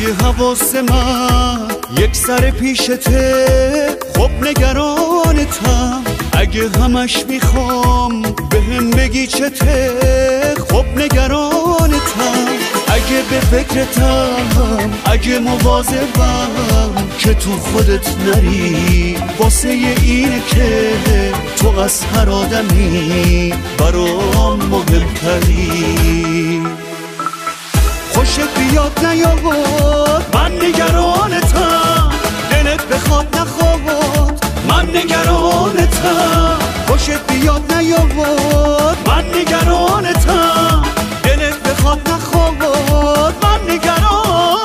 اگه حواس من یک سر پیشته خب نگرانتم، اگه همش میخوام بهم بگی چته خب نگرانتم، اگه به فکرتم اگه مواظبم که تو خودت نری، واسه اینه که تو از هر آدمی برام مهمتری. خوشت بیاد نیاد من نگرانتم، دلت بخواد نخواد من نگرانتم. خوشت بیاد نیاد من نگرانتم، دلت بخواد نخواد من نگرانتم.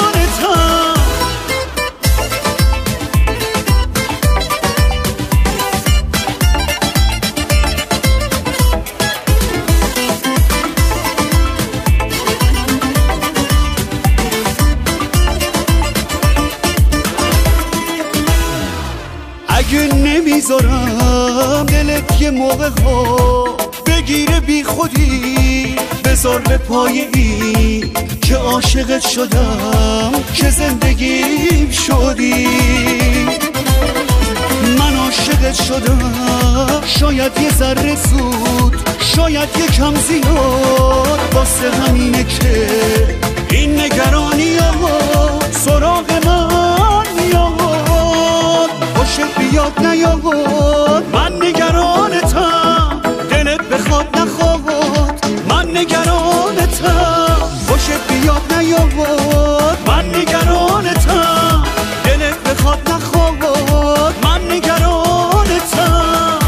اگه نمیذارم دلت یه موقع ها بگیره بی خودی، بذار به پایی که عاشقت شدم که زندگیم شدی. من عاشقت شدم شاید یه ذره زود، شاید یه کم زیاد، واسه همینه که این نگرانی ها سراغ من میاد. خوشت بیاد نیاد من نگرانتم، دلت بخواد نخواد من نگرانتم. خوشت بیاد نیاد من نگرانتم، دلت بخواد نخواد من نگرانتم.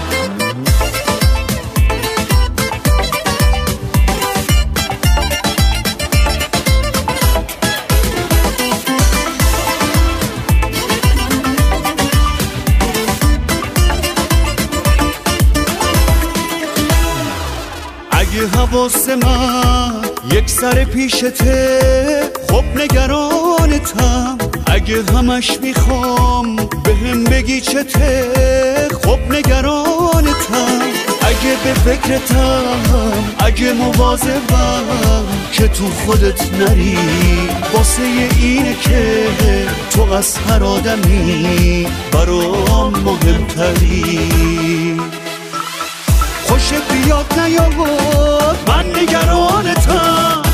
اگه حواس من یک سر پیشته خب نگرانتم، اگه همش میخوام بهم بگی چته خب نگرانتم، اگه به فکرتم اگه مواظبم که تو خودت نری، واسه اینه که تو از هر آدمی برام مهمتری. خوشت بیاد نیاد من نگرانتم،